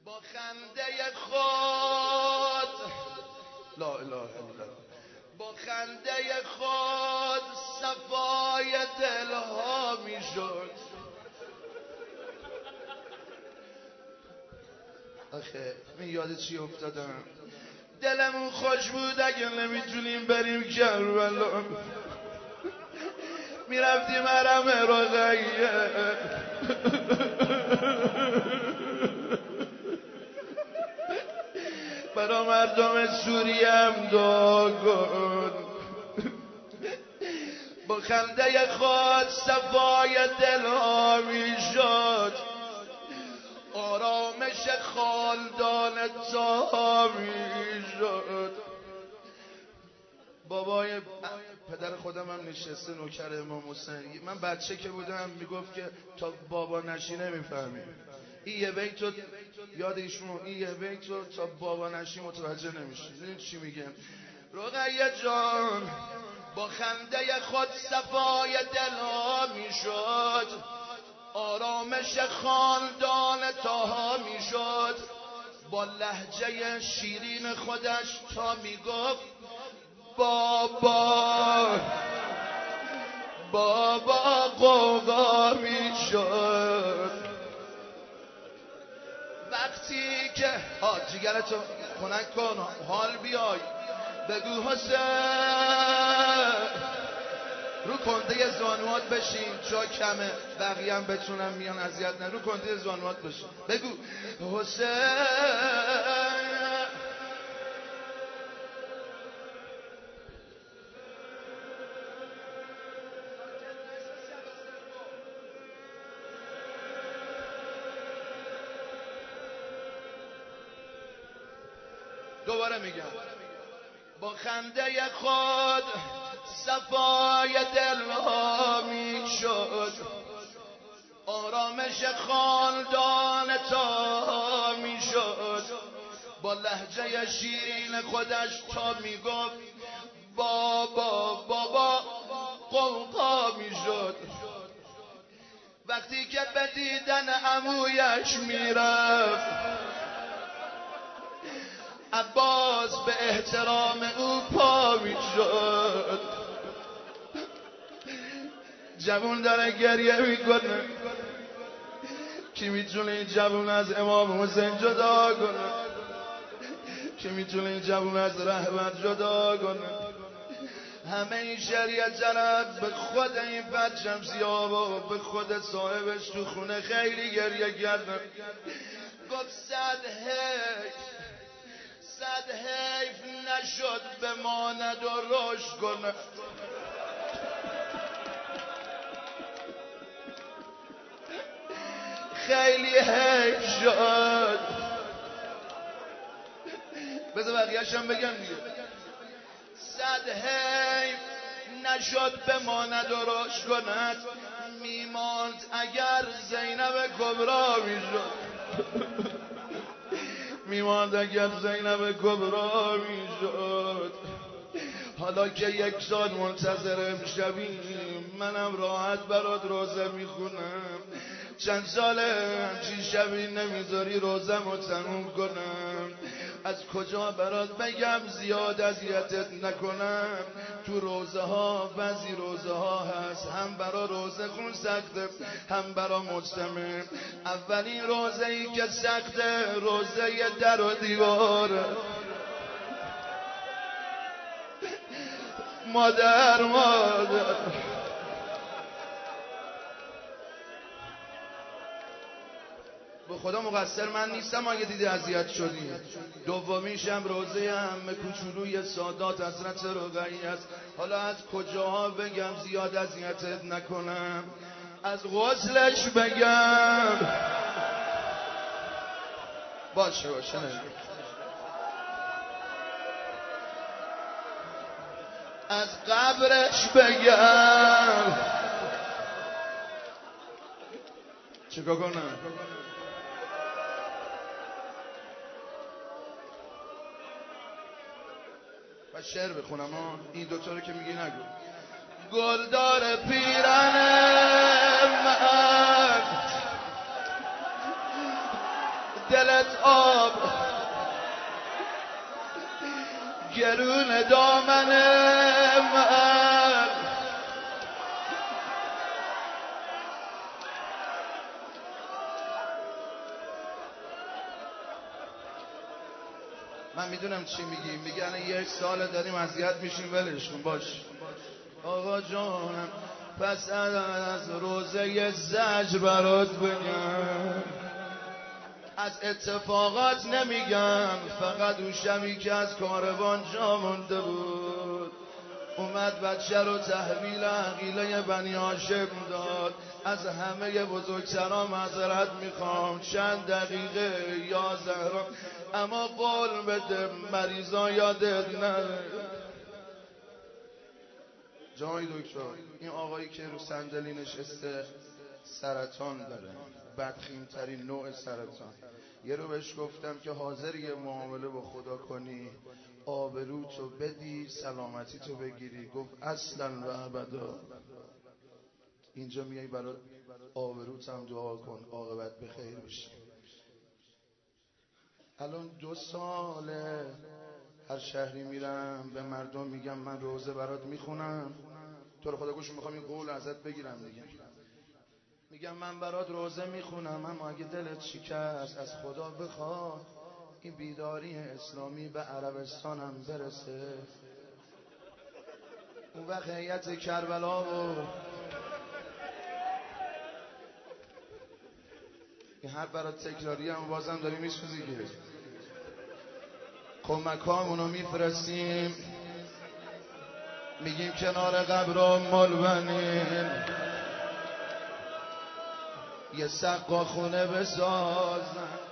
با خنده خود لا اله الا الله، با خنده خود صفای دلها میشد. آخه من یاد چی افتادم؟ دلمون خوش بود اگه نمیتونیم بریم کربلا، میرفتیم حرم رقیه، برا مردم سوریه هم دعا کن. با خنده خود صفای دلها میشد، آرامش خالدان تا میشد. بابای پدر خودم هم نشسته نوکر امام حسین. من بچه که بودم میگفت که تا بابا نشی نمیفهمی. این یه بیت رو یاد ایشون، این یه بیت رو تا بابا نشی متوجه نمیشی. این چی میگن؟ رقیه جان با خنده خود صفای دلها میشد، آرامش خاندان تاها میشد. با لهجه شیرین خودش تا میگفت بابا بابا قوقا میشد. وقتی که جیگرتو خنک کن حال بیای بگو حسین، رو کنده زانوات بشین جا کمه، بقیه هم بتونم میان اذیت نه، رو کنده زانوات بشین بگو حسین. دوباره میگم با خنده خود صفای دلها میشد، آرامش خاندان تا میشد. با لهجه شیرین خودش تا میگفت بابا بابا قوقا میشد. وقتی که به دیدن عمویش میرفت، عباس به احترام او پا میشد. جوون داره گریه میکنه، کی میتونه این جوون از امام حسین جدا کنه؟ کی میتونه این جوون از رهبر جدا کنه؟ همه این شریعت جنب به خود این بچم سیاه و به خود صاحبش تو خونه خیلی گریه کرده. گفت صد حیف نشد بماند و رشد کنه. خیلی حیف شد. بذار بقیه‌شم بگم دیگه. صد حیف نشد بماند و رشد کند، میماند اگر زینب کبرا میشد. میماند اگر زینب کبرا میشد. حالا که یک سال منتظر امشبیم، منم راحت برات روزه میخونم. چند ساله همچین شبی نمیذاری روزم رو تموم کنم. از کجا برات بگم زیاد اذیتت نکنم. تو روزه ها بعضی روزه ها هست هم برا روزه خون سخته هم برا مجتمع. اولین روزه ای که سخته روزه در و دیواره. مادر به خدا مقصر من نیستم اگه دیدی اذیت شدی. دومیشم روزه عمه کوچولوی سادات حضرت رقیه است. حالا از کجاها بگم زیاد اذیتت نکنم؟ از غسلش بگم؟ باشه نگم. از قبرش بگم؟ چیکار کنم؟ و شعر بخونم ها؟ این دوتا رو که میگی نگو. گلدار پیرن من دلت آب گرون دامن من میدونم چی میگیم. میگن یک سال داریم اذیت میشیم ولش کن باش. آقا جانم پس از روزه زجر برات بگم، از اتفاقات نمیگم، فقط اون شبی که از کاروان جا مونده بود اومد بچه رو تحویل عقیله بنی هاشم داد. از همه بزرگسرا معذرت میخوام چند دقیقه یا زهرا، اما قول بده مریضا یادت نره. جای دکتر این آقایی که رو صندلی نشسته سرطان داره، بدخیمترین نوع سرطان. یه رو بهش گفتم که حاضری یه معامله با خدا کنی آبروتو بدی سلامتی تو بگیری؟ گفت اصلا و ابدا. اینجا میای برای آبروت هم دعا کن عاقبت به خیر بشه. الان 2 ساله هر شهری میرم به مردم میگم من روزه برات میخونم، تو رو خدا گوش میخوام این قول ازت بگیرم دیگه. میگم من برات روزه میخونم، اما اگه دلت شکست از خدا بخوا این بیداری اسلامی به عربستان هم برسه. اون وقت هیئت کربلا و این هر برات تکراری هم بازم داری میسوزی که کمکامونو میفرستیم، میگیم کنار قبرم ملبنین یه سقا خونه بسازن.